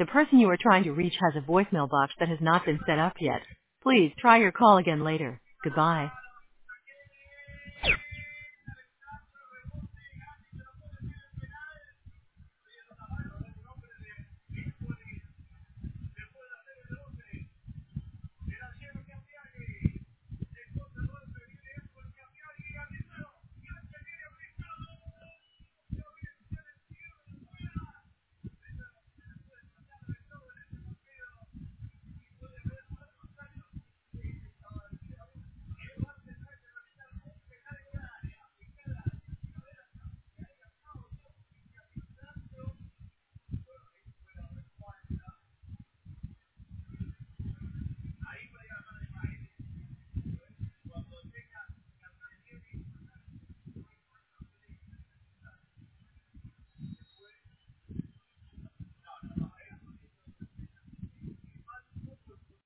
the person you are trying to reach has a voicemail box that has not been set up yet. Please try your call again later. Goodbye.